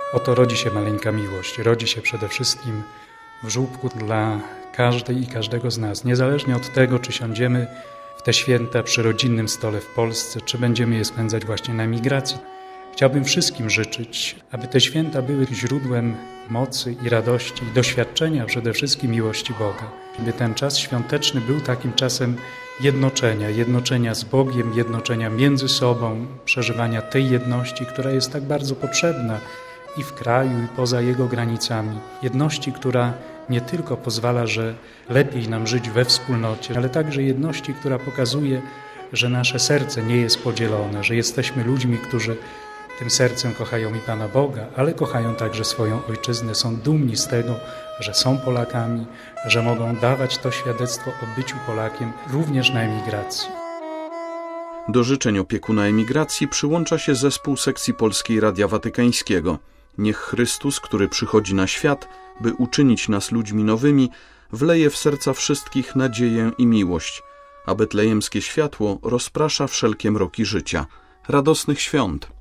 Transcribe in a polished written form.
Oto rodzi się maleńka miłość. Rodzi się przede wszystkim w żłóbku dla każdej i każdego z nas. Niezależnie od tego, czy siądziemy w te święta przy rodzinnym stole w Polsce, czy będziemy je spędzać właśnie na emigracji. Chciałbym wszystkim życzyć, aby te święta były źródłem mocy i radości i doświadczenia przede wszystkim miłości Boga. Aby ten czas świąteczny był takim czasem jednoczenia z Bogiem, jednoczenia między sobą, przeżywania tej jedności, która jest tak bardzo potrzebna i w kraju, i poza jego granicami. Jedności, która nie tylko pozwala, że lepiej nam żyć we wspólnocie, ale także jedności, która pokazuje, że nasze serce nie jest podzielone, że jesteśmy ludźmi, którzy tym sercem kochają i Pana Boga, ale kochają także swoją ojczyznę, są dumni z tego, że są Polakami, że mogą dawać to świadectwo o byciu Polakiem również na emigracji. Do życzeń opiekuna emigracji przyłącza się zespół sekcji polskiej Radia Watykańskiego. Niech Chrystus, który przychodzi na świat, by uczynić nas ludźmi nowymi, wleje w serca wszystkich nadzieję i miłość, a betlejemskie światło rozprasza wszelkie mroki życia. Radosnych świąt!